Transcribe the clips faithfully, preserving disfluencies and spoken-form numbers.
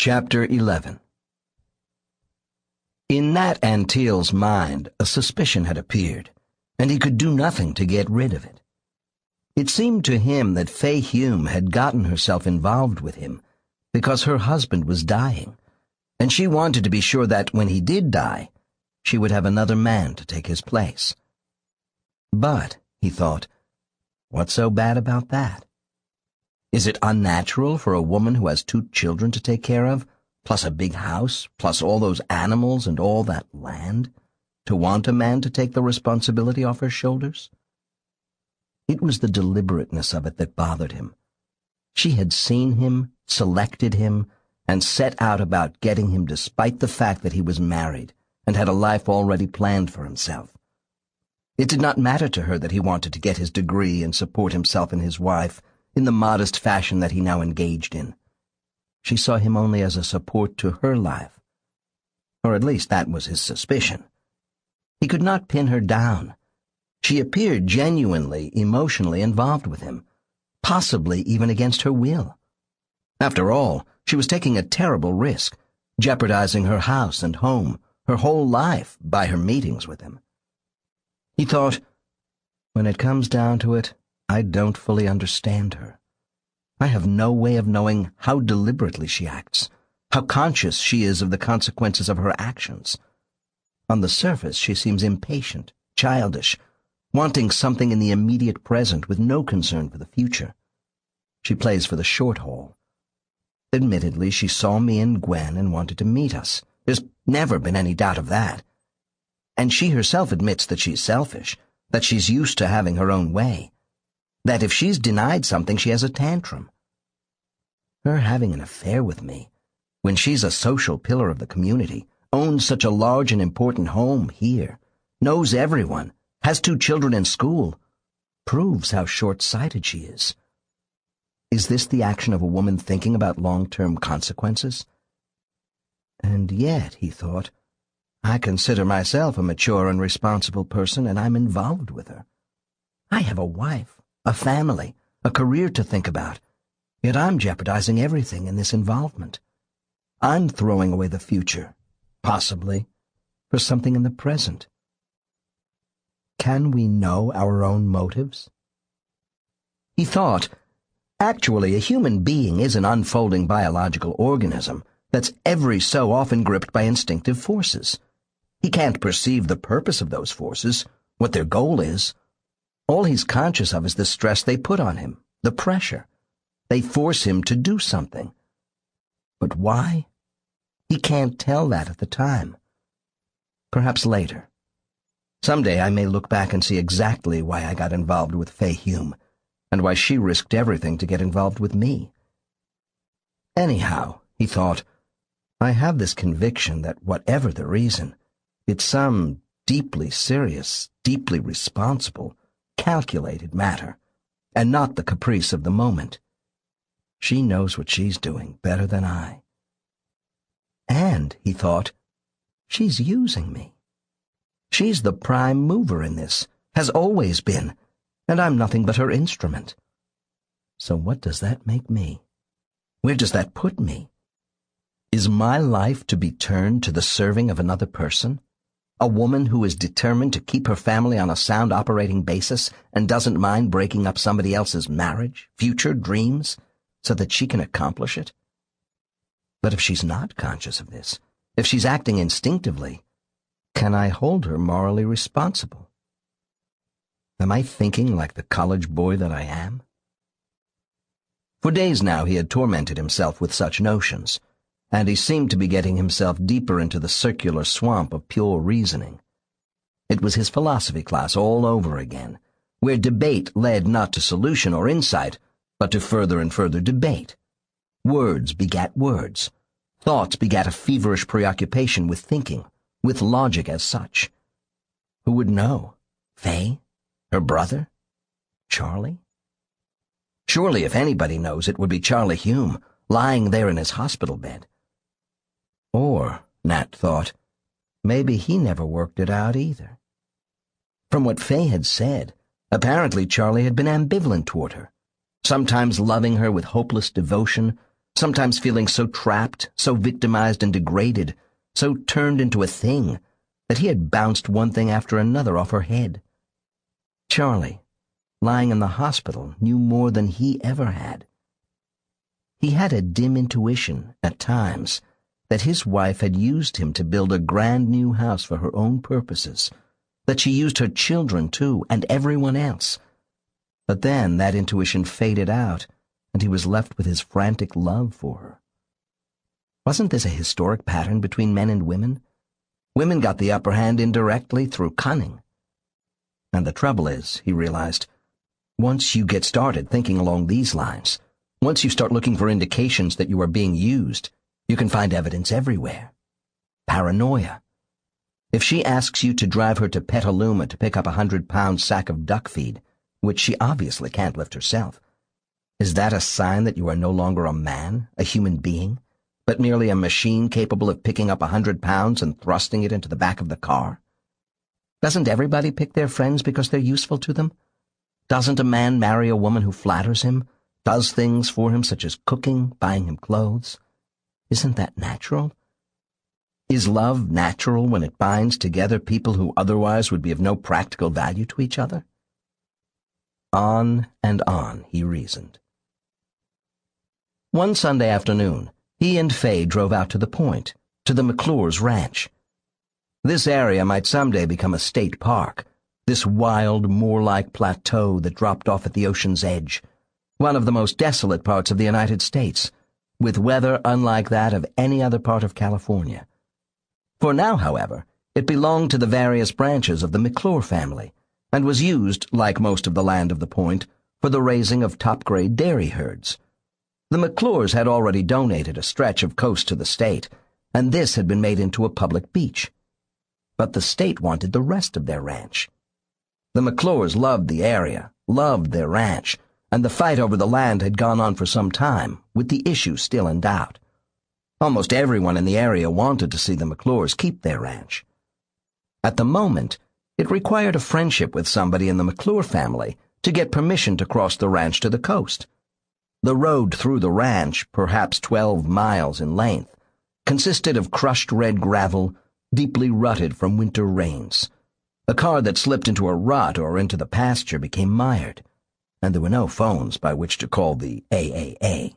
Chapter eleven. In Nat Anteal's mind, a suspicion had appeared, and he could do nothing to get rid of it. It seemed to him that Fay Hume had gotten herself involved with him because her husband was dying, and she wanted to be sure that, when he did die, she would have another man to take his place. But, he thought, what's so bad about that? Is it unnatural for a woman who has two children to take care of, plus a big house, plus all those animals and all that land, to want a man to take the responsibility off her shoulders? It was the deliberateness of it that bothered him. She had seen him, selected him, and set out about getting him despite the fact that he was married and had a life already planned for himself. It did not matter to her that he wanted to get his degree and support himself and his wife in the modest fashion that he now engaged in. She saw him only as a support to her life. Or at least that was his suspicion. He could not pin her down. She appeared genuinely, emotionally involved with him, possibly even against her will. After all, she was taking a terrible risk, jeopardizing her house and home, her whole life, by her meetings with him. He thought, when it comes down to it, I don't fully understand her. I have no way of knowing how deliberately she acts, how conscious she is of the consequences of her actions. On the surface, she seems impatient, childish, wanting something in the immediate present with no concern for the future. She plays for the short haul. Admittedly, she saw me and Gwen and wanted to meet us. There's never been any doubt of that. And she herself admits that she's selfish, that she's used to having her own way, that if she's denied something, she has a tantrum. Her having an affair with me, when she's a social pillar of the community, owns such a large and important home here, knows everyone, has two children in school, proves how short-sighted she is. Is this the action of a woman thinking about long-term consequences? And yet, he thought, I consider myself a mature and responsible person, and I'm involved with her. I have a wife, a family, a career to think about, yet I'm jeopardizing everything in this involvement. I'm throwing away the future, possibly, for something in the present. Can we know our own motives? He thought, actually, a human being is an unfolding biological organism that's every so often gripped by instinctive forces. He can't perceive the purpose of those forces, what their goal is. All he's conscious of is the stress they put on him, the pressure. They force him to do something. But why? He can't tell that at the time. Perhaps later. Someday I may look back and see exactly why I got involved with Fay Hume, and why she risked everything to get involved with me. Anyhow, he thought, I have this conviction that whatever the reason, it's some deeply serious, deeply responsible, calculated matter, and not the caprice of the moment. She knows what she's doing better than I. And, he thought, she's using me. She's the prime mover in this, has always been, and I'm nothing but her instrument. So what does that make me? Where does that put me? Is my life to be turned to the serving of another person? A woman who is determined to keep her family on a sound operating basis and doesn't mind breaking up somebody else's marriage, future, dreams, so that she can accomplish it? But if she's not conscious of this, if she's acting instinctively, can I hold her morally responsible? Am I thinking like the college boy that I am? For days now he had tormented himself with such notions, and he seemed to be getting himself deeper into the circular swamp of pure reasoning. It was his philosophy class all over again, where debate led not to solution or insight, but to further and further debate. Words begat words. Thoughts begat a feverish preoccupation with thinking, with logic as such. Who would know? Fay? Her brother? Charlie? Surely if anybody knows, it would be Charlie Hume, lying there in his hospital bed. Or, Nat thought, maybe he never worked it out either. From what Fay had said, apparently Charlie had been ambivalent toward her, sometimes loving her with hopeless devotion, sometimes feeling so trapped, so victimized and degraded, so turned into a thing, that he had bounced one thing after another off her head. Charlie, lying in the hospital, knew more than he ever had. He had a dim intuition, at times, that his wife had used him to build a grand new house for her own purposes, that she used her children, too, and everyone else. But then that intuition faded out, and he was left with his frantic love for her. Wasn't this a historic pattern between men and women? Women got the upper hand indirectly through cunning. And the trouble is, he realized, once you get started thinking along these lines, once you start looking for indications that you are being used, you can find evidence everywhere. Paranoia. If she asks you to drive her to Petaluma to pick up a hundred-pound sack of duck feed, which she obviously can't lift herself, is that a sign that you are no longer a man, a human being, but merely a machine capable of picking up a hundred pounds and thrusting it into the back of the car? Doesn't everybody pick their friends because they're useful to them? Doesn't a man marry a woman who flatters him, does things for him such as cooking, buying him clothes? Isn't that natural? Is love natural when it binds together people who otherwise would be of no practical value to each other? On and on, he reasoned. One Sunday afternoon, he and Fay drove out to the point, to the McClure's ranch. This area might someday become a state park, this wild, moor-like plateau that dropped off at the ocean's edge, one of the most desolate parts of the United States, with weather unlike that of any other part of California. For now, however, it belonged to the various branches of the McClure family, and was used, like most of the land of the point, for the raising of top-grade dairy herds. The McClures had already donated a stretch of coast to the state, and this had been made into a public beach. But the state wanted the rest of their ranch. The McClures loved the area, loved their ranch, and the fight over the land had gone on for some time, with the issue still in doubt. Almost everyone in the area wanted to see the McClures keep their ranch. At the moment, it required a friendship with somebody in the McClure family to get permission to cross the ranch to the coast. The road through the ranch, perhaps twelve miles in length, consisted of crushed red gravel, deeply rutted from winter rains. A car that slipped into a rut or into the pasture became mired, and there were no phones by which to call the A A A.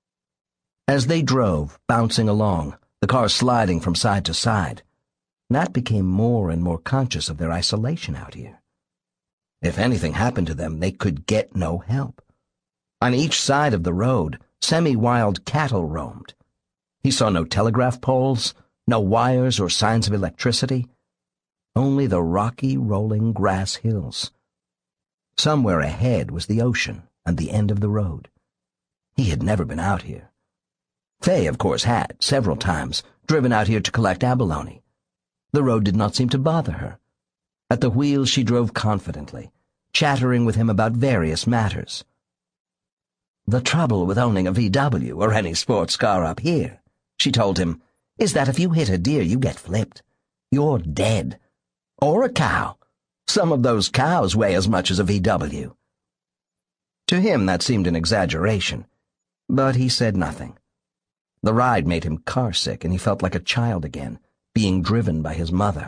As they drove, bouncing along, the car sliding from side to side, Nat became more and more conscious of their isolation out here. If anything happened to them, they could get no help. On each side of the road, semi-wild cattle roamed. He saw no telegraph poles, no wires or signs of electricity, only the rocky, rolling grass hills. Somewhere ahead was the ocean and the end of the road. He had never been out here. Fay, of course, had, several times, driven out here to collect abalone. The road did not seem to bother her. At the wheel she drove confidently, chattering with him about various matters. "The trouble with owning a V W or any sports car up here," she told him, "is that if you hit a deer, you get flipped. You're dead. Or a cow. Some of those cows weigh as much as a V W." To him that seemed an exaggeration, but he said nothing. The ride made him carsick, and he felt like a child again, being driven by his mother.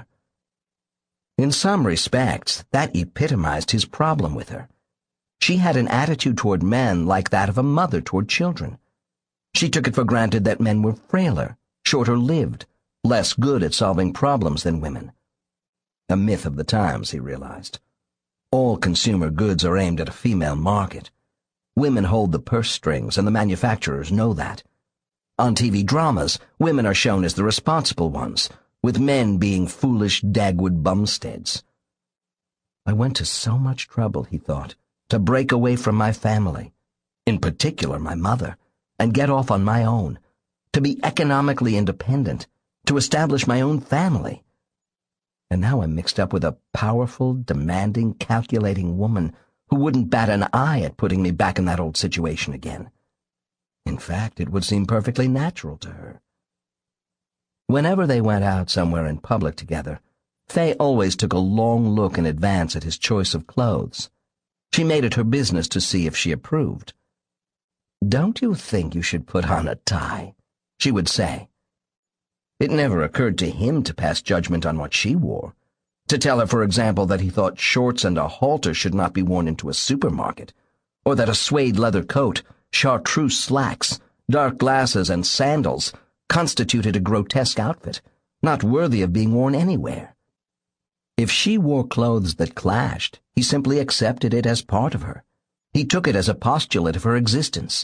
In some respects, that epitomized his problem with her. She had an attitude toward men like that of a mother toward children. She took it for granted that men were frailer, shorter-lived, less good at solving problems than women. A myth of the times, he realized. All consumer goods are aimed at a female market. Women hold the purse strings, and the manufacturers know that. On T V dramas, women are shown as the responsible ones, with men being foolish Dagwood bumsteads. I went to so much trouble, he thought, to break away from my family, in particular my mother, and get off on my own, to be economically independent, to establish my own family. And now I'm mixed up with a powerful, demanding, calculating woman who wouldn't bat an eye at putting me back in that old situation again. In fact, it would seem perfectly natural to her. Whenever they went out somewhere in public together, Fay always took a long look in advance at his choice of clothes. She made it her business to see if she approved. "Don't you think you should put on a tie?" she would say. It never occurred to him to pass judgment on what she wore. To tell her, for example, that he thought shorts and a halter should not be worn into a supermarket, or that a suede leather coat, chartreuse slacks, dark glasses, and sandals constituted a grotesque outfit, not worthy of being worn anywhere. If she wore clothes that clashed, he simply accepted it as part of her. He took it as a postulate of her existence.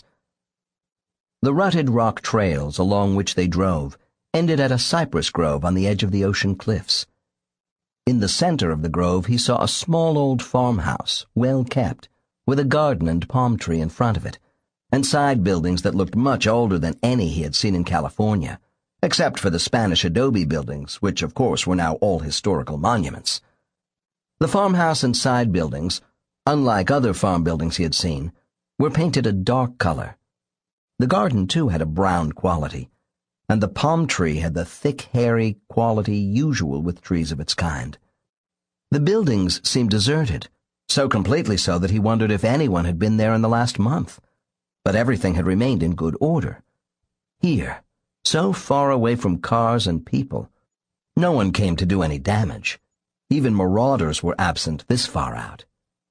The rutted rock trails along which they drove ended at a cypress grove on the edge of the ocean cliffs. In the center of the grove he saw a small old farmhouse, well kept, with a garden and palm tree in front of it, and side buildings that looked much older than any he had seen in California, except for the Spanish adobe buildings, which of course were now all historical monuments. The farmhouse and side buildings, unlike other farm buildings he had seen, were painted a dark color. The garden, too, had a brown quality, and the palm tree had the thick, hairy quality usual with trees of its kind. The buildings seemed deserted, so completely so that he wondered if anyone had been there in the last month. But everything had remained in good order. Here, so far away from cars and people, no one came to do any damage. Even marauders were absent this far out.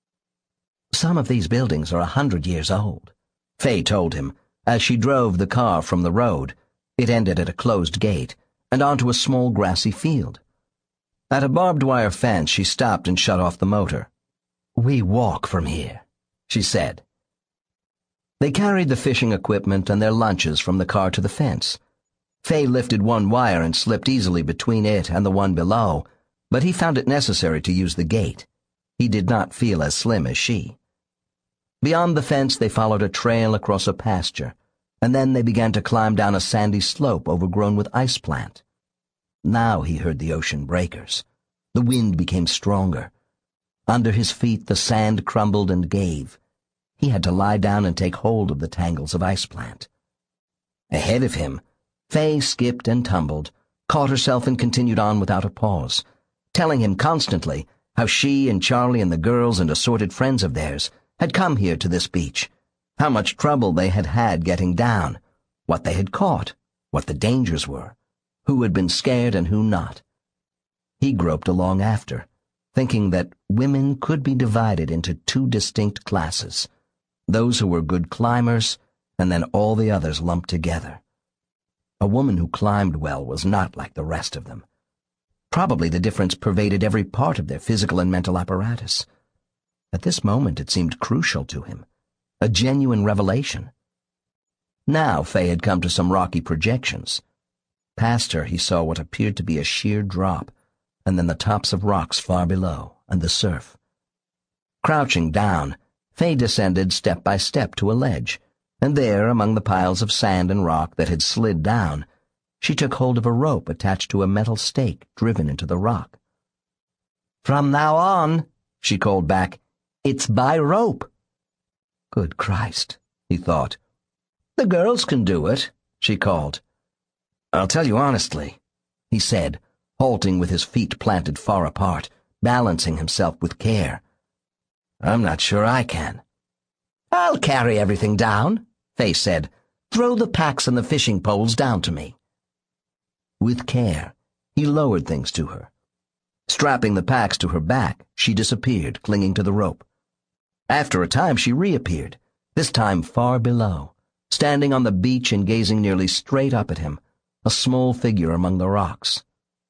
"Some of these buildings are a hundred years old," Faye told him, as she drove the car from the road. It ended at a closed gate, and onto a small grassy field. At a barbed wire fence she stopped and shut off the motor. "We walk from here," she said. They carried the fishing equipment and their lunches from the car to the fence. Faye lifted one wire and slipped easily between it and the one below, but he found it necessary to use the gate. He did not feel as slim as she. Beyond the fence they followed a trail across a pasture, and then they began to climb down a sandy slope overgrown with ice plant. Now he heard the ocean breakers. The wind became stronger. Under his feet the sand crumbled and gave. He had to lie down and take hold of the tangles of ice plant. Ahead of him, Faye skipped and tumbled, caught herself and continued on without a pause, telling him constantly how she and Charlie and the girls and assorted friends of theirs had come here to this beach, how much trouble they had had getting down, what they had caught, what the dangers were, who had been scared and who not. He groped along after, thinking that women could be divided into two distinct classes, those who were good climbers and then all the others lumped together. A woman who climbed well was not like the rest of them. Probably the difference pervaded every part of their physical and mental apparatus. At this moment it seemed crucial to him, a genuine revelation. Now Faye had come to some rocky projections. Past her he saw what appeared to be a sheer drop, and then the tops of rocks far below, and the surf. Crouching down, Faye descended step by step to a ledge, and there, among the piles of sand and rock that had slid down, she took hold of a rope attached to a metal stake driven into the rock. "From now on," she called back, "it's by rope." Good Christ, he thought. "The girls can do it," she called. "I'll tell you honestly," he said, halting with his feet planted far apart, balancing himself with care. "I'm not sure I can." "I'll carry everything down," Faye said. "Throw the packs and the fishing poles down to me." With care, he lowered things to her. Strapping the packs to her back, she disappeared, clinging to the rope. After a time she reappeared, this time far below, standing on the beach and gazing nearly straight up at him, a small figure among the rocks.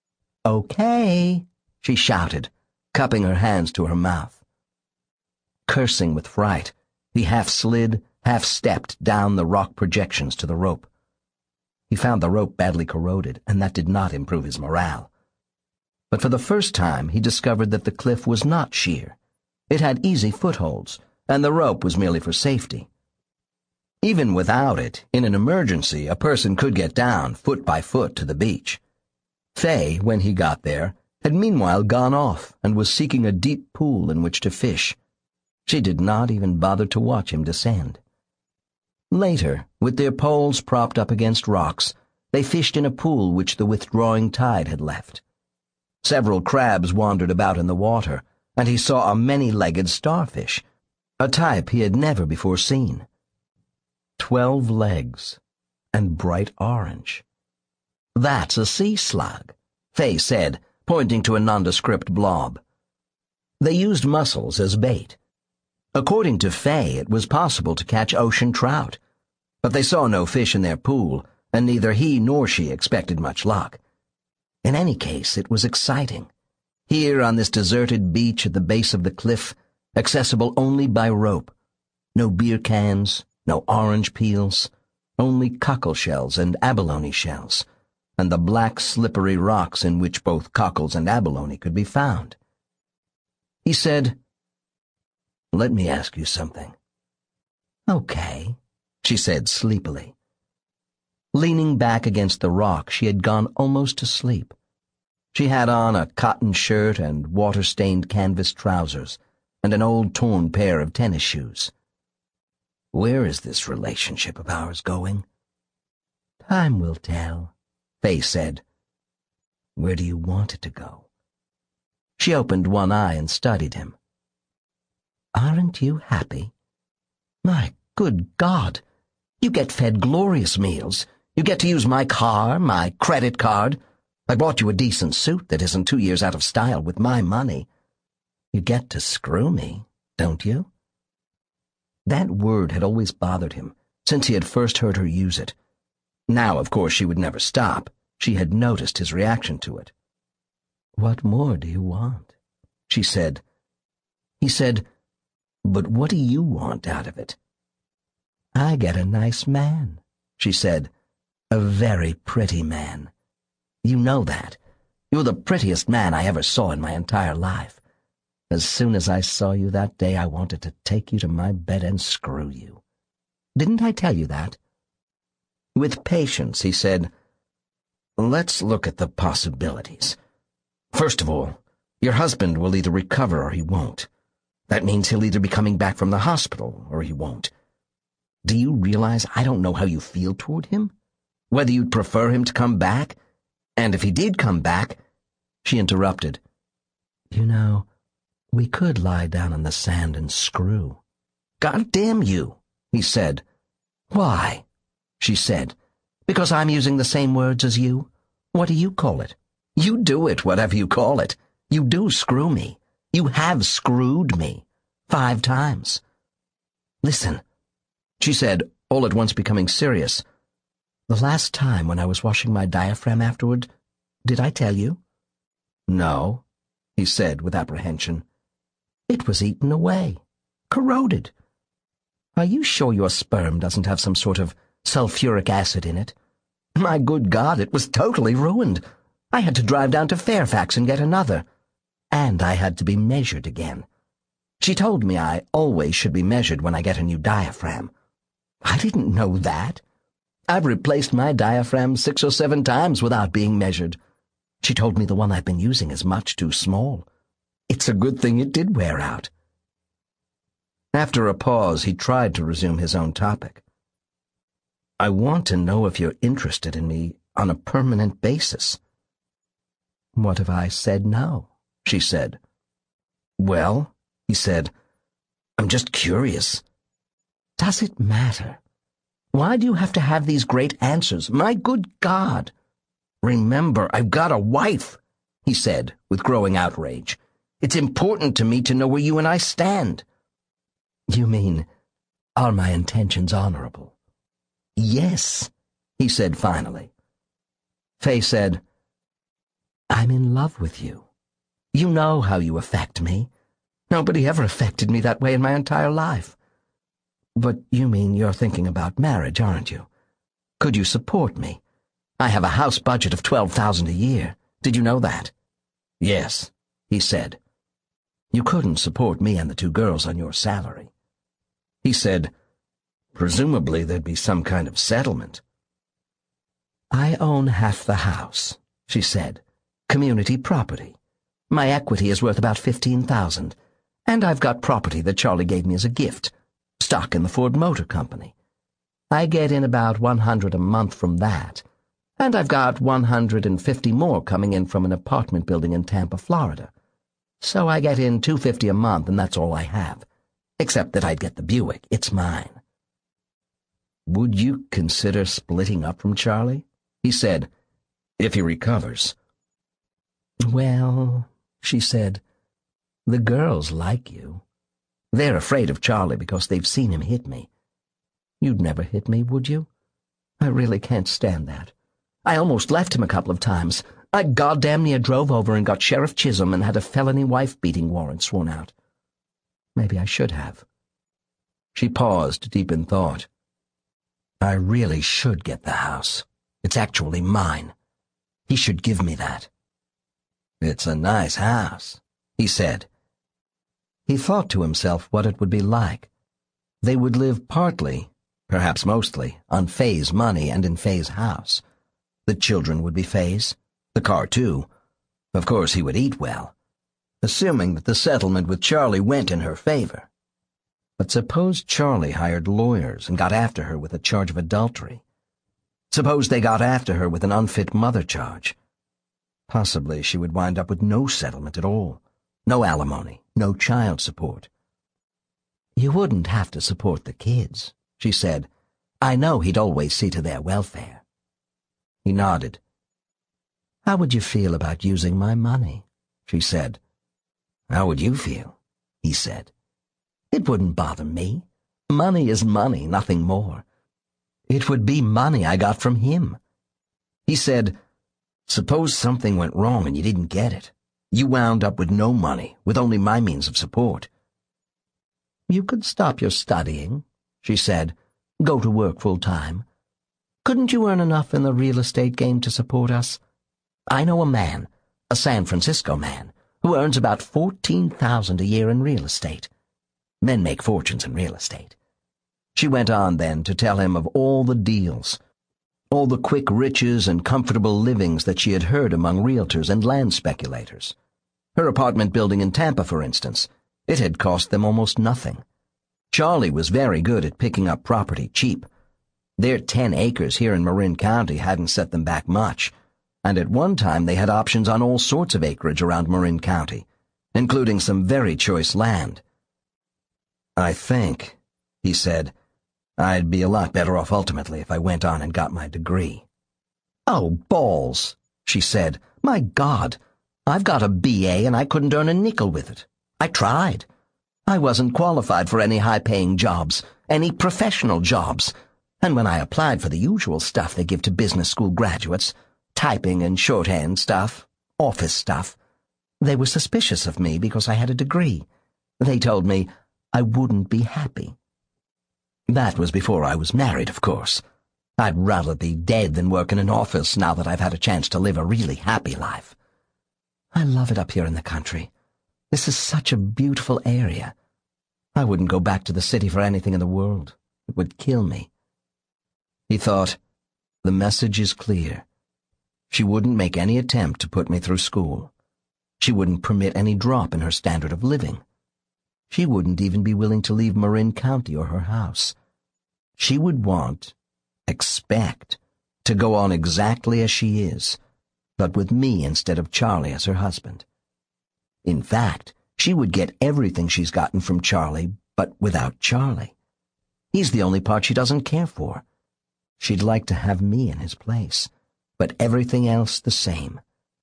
"Okay," she shouted, cupping her hands to her mouth. Cursing with fright, he half slid, half stepped down the rock projections to the rope. He found the rope badly corroded, and that did not improve his morale. But for the first time he discovered that the cliff was not sheer. It had easy footholds, and the rope was merely for safety. Even without it, in an emergency, a person could get down, foot by foot, to the beach. Faye, when he got there, had meanwhile gone off and was seeking a deep pool in which to fish. She did not even bother to watch him descend. Later, with their poles propped up against rocks, they fished in a pool which the withdrawing tide had left. Several crabs wandered about in the water, and he saw a many-legged starfish, a type he had never before seen. twelve legs, and bright orange. "That's a sea slug," Fay said, pointing to a nondescript blob. They used mussels as bait. According to Fay, it was possible to catch ocean trout, but they saw no fish in their pool, and neither he nor she expected much luck. In any case, it was exciting. Here on this deserted beach at the base of the cliff, accessible only by rope. No beer cans, no orange peels, only cockle shells and abalone shells, and the black slippery rocks in which both cockles and abalone could be found. He said, "Let me ask you something." "Okay," she said sleepily. Leaning back against the rock, she had gone almost to sleep. She had on a cotton shirt and water-stained canvas trousers, and an old torn pair of tennis shoes. "Where is this relationship of ours going?" "Time will tell," Fay said. "Where do you want it to go?" She opened one eye and studied him. "Aren't you happy? My good God! You get fed glorious meals. You get to use my car, my credit card. I bought you a decent suit that isn't two years out of style with my money. You get to screw me, don't you?" That word had always bothered him, since he had first heard her use it. Now, of course, she would never stop. She had noticed his reaction to it. "What more do you want?" she said. He said, "But what do you want out of it?" "I get a nice man," she said. "A very pretty man. You know that. You're the prettiest man I ever saw in my entire life. As soon as I saw you that day, I wanted to take you to my bed and screw you. Didn't I tell you that?" With patience, he said, "Let's look at the possibilities. First of all, your husband will either recover or he won't. That means he'll either be coming back from the hospital or he won't. Do you realize I don't know how you feel toward him? Whether you'd prefer him to come back? And if he did come back—" She interrupted. "You know, we could lie down in the sand and screw." "God damn you," he said. "Why?" she said. "Because I'm using the same words as you? What do you call it? You do it, whatever you call it. You do screw me. You have screwed me. Five times. Listen," she said, all at once becoming serious. "The last time when I was washing my diaphragm afterward, did I tell you?" "No," he said with apprehension. "It was eaten away. Corroded. Are you sure your sperm doesn't have some sort of sulfuric acid in it? My good God, it was totally ruined. I had to drive down to Fairfax and get another. And I had to be measured again. She told me I always should be measured when I get a new diaphragm. I didn't know that. I've replaced my diaphragm six or seven times without being measured. She told me the one I've been using is much too small. It's a good thing it did wear out." After a pause, he tried to resume his own topic. "I want to know if you're interested in me on a permanent basis." "What if I said no?" she said. "Well," he said, "I'm just curious." "Does it matter? Why do you have to have these great answers? My good God!" "Remember, I've got a wife," he said, with growing outrage. "It's important to me to know where you and I stand." "You mean, are my intentions honorable?" "Yes," he said finally. Fay said, "I'm in love with you. You know how you affect me. Nobody ever affected me that way in my entire life. But you mean you're thinking about marriage, aren't you? Could you support me? I have a house budget of twelve thousand a year. Did you know that?" "Yes," he said. "You couldn't support me and the two girls on your salary." He said, "Presumably there'd be some kind of settlement." "I own half the house," she said. "Community property. My equity is worth about fifteen thousand, and I've got property that Charlie gave me as a gift, stock in the Ford Motor Company. I get in about one hundred a month from that, and I've got one hundred and fifty more coming in from an apartment building in Tampa, Florida. So I get in two fifty a month, and that's all I have, except that I'd get the Buick. It's mine." "Would you consider splitting up from Charlie?" he said, "if he recovers." "Well," she said, "the girls like you. They're afraid of Charlie because they've seen him hit me. You'd never hit me, would you? I really can't stand that. I almost left him a couple of times. I goddamn near drove over and got Sheriff Chisholm and had a felony wife-beating warrant sworn out. Maybe I should have." She paused, deep in thought. "I really should get the house. It's actually mine. He should give me that." "It's a nice house," he said. He thought to himself what it would be like. They would live partly, perhaps mostly, on Faye's money and in Faye's house. The children would be Faye's, the car too. Of course he would eat well, assuming that the settlement with Charlie went in her favor. But suppose Charlie hired lawyers and got after her with a charge of adultery. Suppose they got after her with an unfit mother charge. Possibly she would wind up with no settlement at all, no alimony, no child support. "You wouldn't have to support the kids," she said. "I know he'd always see to their welfare." He nodded. "How would you feel about using my money?" she said. "How would you feel?" he said. "It wouldn't bother me. Money is money, nothing more. It would be money I got from him." He said, "Suppose something went wrong and you didn't get it. You wound up with no money, with only my means of support." "You could stop your studying," she said. "Go to work full-time. Couldn't you earn enough in the real estate game to support us? I know a man, a San Francisco man, who earns about fourteen thousand dollars a year in real estate. Men make fortunes in real estate." She went on then to tell him of all the deals, all the quick riches and comfortable livings that she had heard among realtors and land speculators. Her apartment building in Tampa, for instance, it had cost them almost nothing. Charlie was very good at picking up property cheap. Their ten acres here in Marin County hadn't set them back much, and at one time they had options on all sorts of acreage around Marin County, including some very choice land. "I think," he said, "I'd be a lot better off ultimately if I went on and got my degree." "Oh, balls," she said. "My God, I've got a B A and I couldn't earn a nickel with it. I tried. I wasn't qualified for any high-paying jobs, any professional jobs, and when I applied for the usual stuff they give to business school graduates, typing and shorthand stuff, office stuff, they were suspicious of me because I had a degree. They told me I wouldn't be happy. That was before I was married, of course. I'd rather be dead than work in an office now that I've had a chance to live a really happy life. I love it up here in the country. This is such a beautiful area. I wouldn't go back to the city for anything in the world. It would kill me." He thought, "The message is clear. She wouldn't make any attempt to put me through school. She wouldn't permit any drop in her standard of living. She wouldn't even be willing to leave Marin County or her house. She would want, expect, to go on exactly as she is, but with me instead of Charlie as her husband. In fact, she would get everything she's gotten from Charlie, but without Charlie. He's the only part she doesn't care for. She'd like to have me in his place, but everything else the same.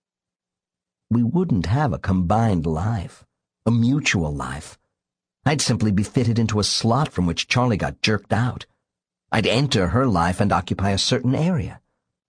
We wouldn't have a combined life, a mutual life. I'd simply be fitted into a slot from which Charlie got jerked out. I'd enter her life and occupy a certain area.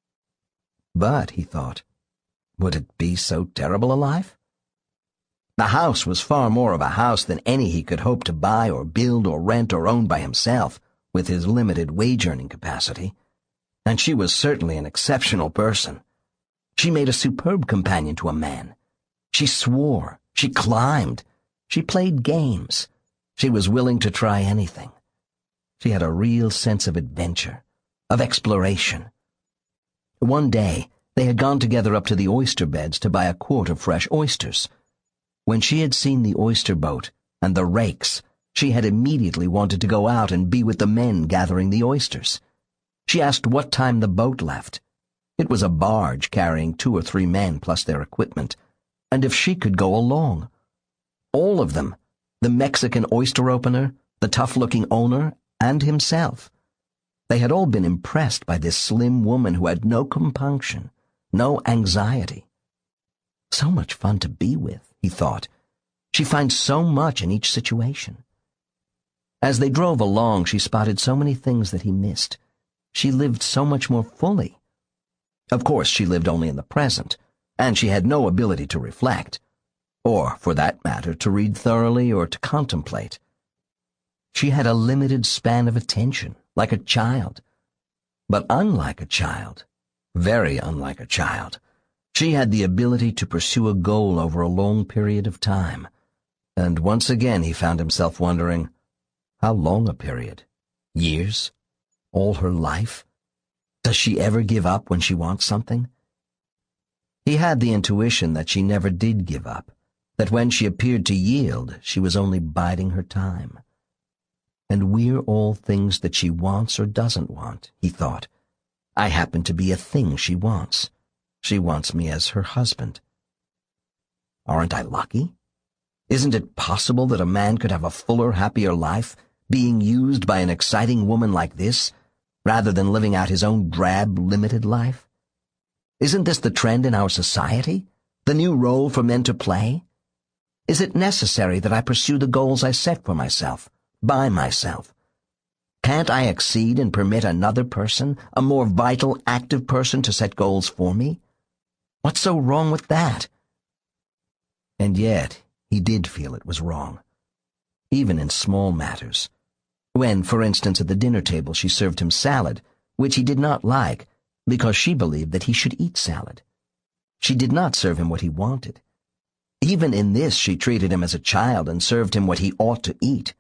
But, he thought, would it be so terrible a life? The house was far more of a house than any he could hope to buy or build or rent or own by himself, with his limited wage-earning capacity. And she was certainly an exceptional person. She made a superb companion to a man. She swore, she climbed, she played games. She was willing to try anything. She had a real sense of adventure, of exploration. One day, they had gone together up to the oyster beds to buy a quart of fresh oysters. When she had seen the oyster boat and the rakes, she had immediately wanted to go out and be with the men gathering the oysters. She asked what time the boat left. It was a barge carrying two or three men plus their equipment, and if she could go along. All of them, the Mexican oyster opener, the tough-looking owner, and himself. They had all been impressed by this slim woman who had no compunction, no anxiety. So much fun to be with, he thought. She finds so much in each situation. As they drove along, she spotted so many things that he missed. She lived so much more fully. Of course, she lived only in the present, and she had no ability to reflect, or, for that matter, to read thoroughly or to contemplate. She had a limited span of attention, like a child. But unlike a child, very unlike a child, she had the ability to pursue a goal over a long period of time. And once again he found himself wondering, how long a period? Years? All her life? Does she ever give up when she wants something? He had the intuition that she never did give up, that when she appeared to yield, she was only biding her time. And we're all things that she wants or doesn't want, he thought. I happen to be a thing she wants. She wants me as her husband. Aren't I lucky? Isn't it possible that a man could have a fuller, happier life, being used by an exciting woman like this, rather than living out his own drab, limited life? Isn't this the trend in our society? The new role for men to play? Is it necessary that I pursue the goals I set for myself, by myself? Can't I exceed and permit another person, a more vital, active person, to set goals for me? What's so wrong with that? And yet, he did feel it was wrong, even in small matters. When, for instance, at the dinner table she served him salad, which he did not like, because she believed that he should eat salad. She did not serve him what he wanted. Even in this she treated him as a child and served him what he ought to eat.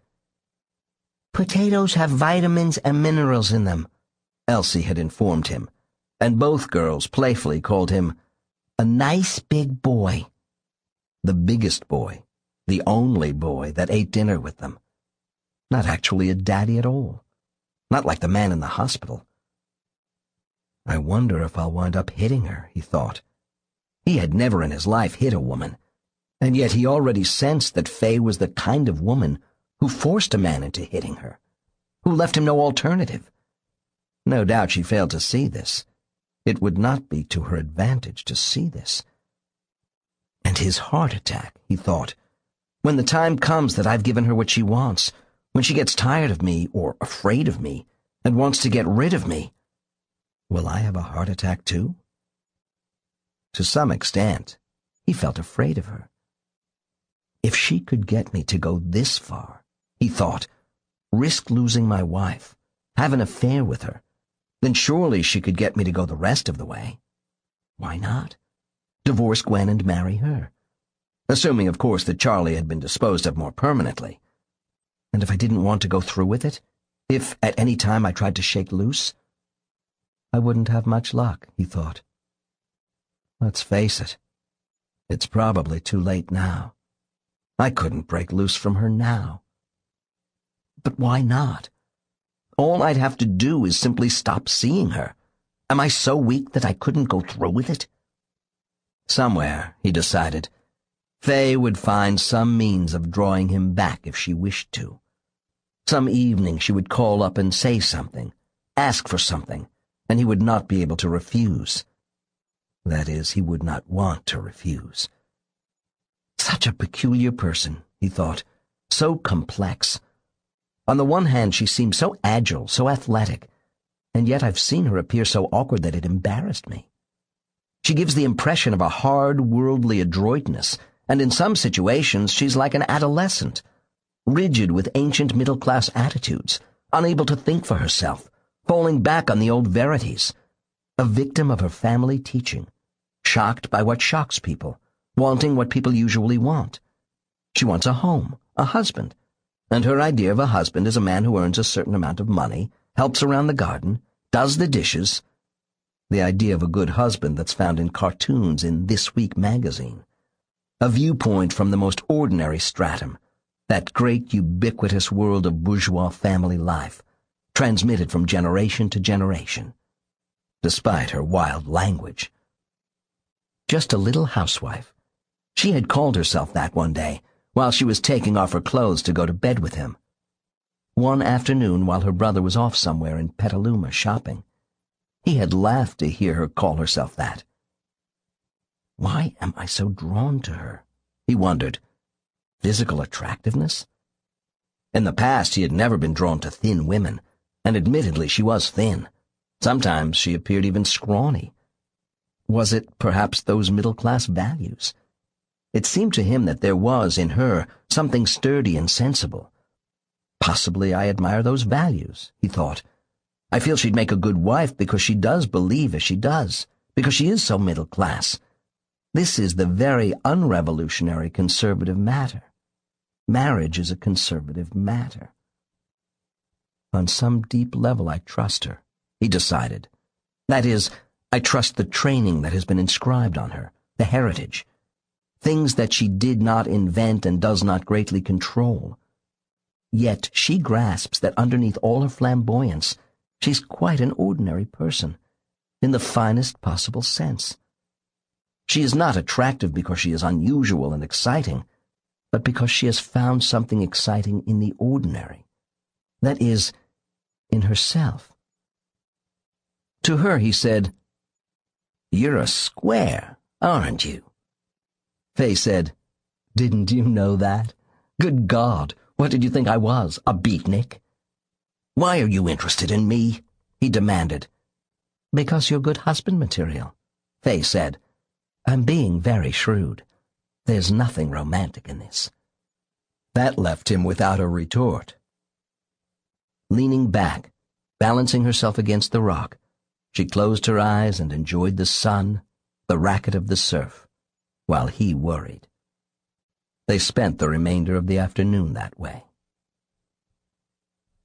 Potatoes have vitamins and minerals in them, Elsie had informed him, and both girls playfully called him a nice big boy. The biggest boy, the only boy that ate dinner with them. Not actually a daddy at all. Not like the man in the hospital. I wonder if I'll wind up hitting her, he thought. He had never in his life hit a woman, and yet he already sensed that Faye was the kind of woman who forced a man into hitting her, who left him no alternative. No doubt she failed to see this. It would not be to her advantage to see this. And his heart attack, he thought. When the time comes that I've given her what she wants, when she gets tired of me or afraid of me and wants to get rid of me, will I have a heart attack too? To some extent, he felt afraid of her. If she could get me to go this far, he thought, risk losing my wife, have an affair with her, then surely she could get me to go the rest of the way. Why not? Divorce Gwen and marry her. Assuming, of course, that Charlie had been disposed of more permanently. And if I didn't want to go through with it, if at any time I tried to shake loose, I wouldn't have much luck, he thought. Let's face it, it's probably too late now. I couldn't break loose from her now. But why not? All I'd have to do is simply stop seeing her. Am I so weak that I couldn't go through with it? Somewhere, he decided, Faye would find some means of drawing him back if she wished to. Some evening she would call up and say something, ask for something, and he would not be able to refuse. That is, he would not want to refuse. Such a peculiar person, he thought, so complex. On the one hand, she seemed so agile, so athletic, and yet I've seen her appear so awkward that it embarrassed me. She gives the impression of a hard, worldly adroitness, and in some situations she's like an adolescent, rigid with ancient middle-class attitudes, unable to think for herself, falling back on the old verities, a victim of her family teaching, shocked by what shocks people, wanting what people usually want. She wants a home, a husband, and her idea of a husband is a man who earns a certain amount of money, helps around the garden, does the dishes. The idea of a good husband that's found in cartoons in This Week magazine. A viewpoint from the most ordinary stratum, that great ubiquitous world of bourgeois family life, transmitted from generation to generation, despite her wild language. Just a little housewife. She had called herself that one day, while she was taking off her clothes to go to bed with him. One afternoon while her brother was off somewhere in Petaluma shopping, he had laughed to hear her call herself that. Why am I so drawn to her? He wondered. Physical attractiveness? In the past he had never been drawn to thin women, and admittedly she was thin. Sometimes she appeared even scrawny. Was it perhaps those middle-class values? It seemed to him that there was in her something sturdy and sensible. Possibly I admire those values, he thought. I feel she'd make a good wife because she does believe as she does, because she is so middle-class. This is the very unrevolutionary conservative matter. Marriage is a conservative matter. On some deep level I trust her, he decided. That is, I trust the training that has been inscribed on her, the heritage, things that she did not invent and does not greatly control. Yet she grasps that underneath all her flamboyance, she's quite an ordinary person, in the finest possible sense. She is not attractive because she is unusual and exciting, but because she has found something exciting in the ordinary. That is, in herself. To her he said, "You're a square, aren't you?" Faye said, "Didn't you know that? Good God, what did you think I was, a beatnik?" "Why are you interested in me?" he demanded. "Because you're good husband material," Faye said. "I'm being very shrewd. There's nothing romantic in this." That left him without a retort. Leaning back, balancing herself against the rock, she closed her eyes and enjoyed the sun, the racket of the surf, while he worried. They spent the remainder of the afternoon that way.